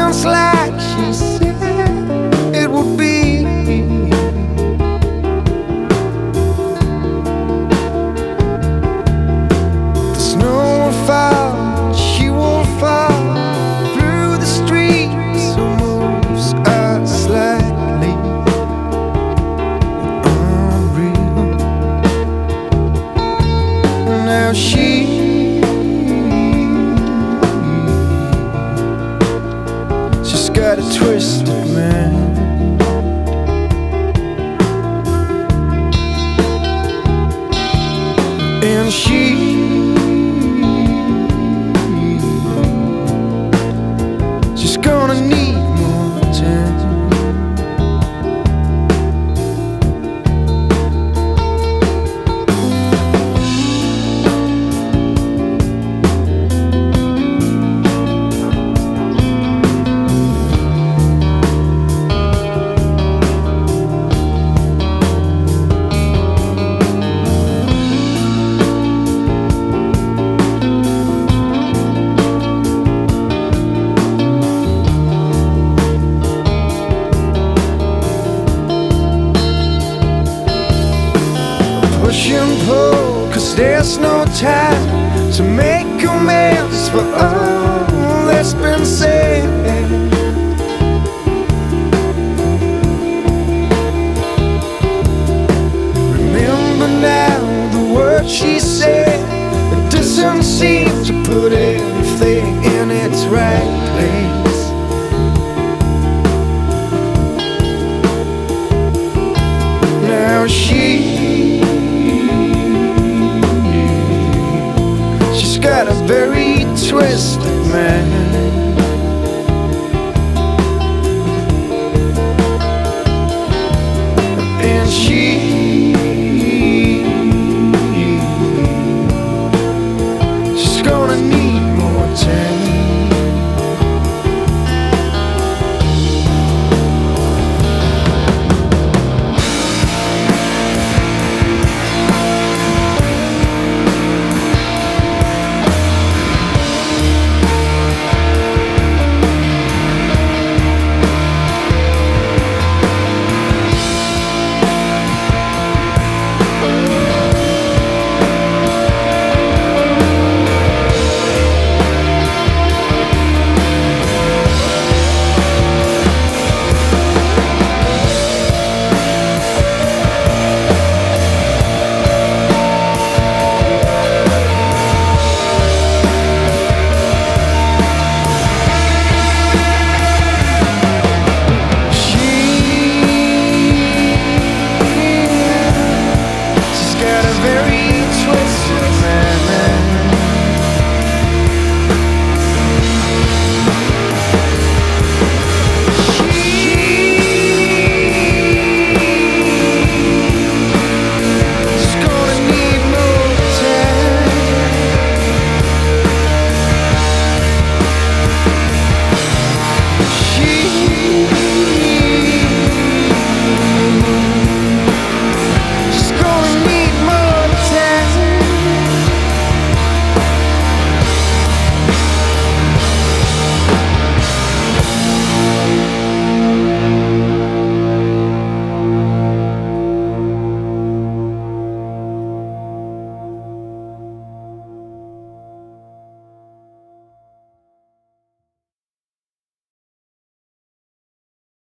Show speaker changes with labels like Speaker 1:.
Speaker 1: just like she said it would be. The snow will fall, she will fall through the streets, who moves us slightly unreal. Now she's got a twisted man, and she's gonna need more time. Push and pull, 'cause there's no time to make amends for all that's been said. Remember now the words she said. It doesn't seem to put everything in its right place. Now she's got a very twisted man.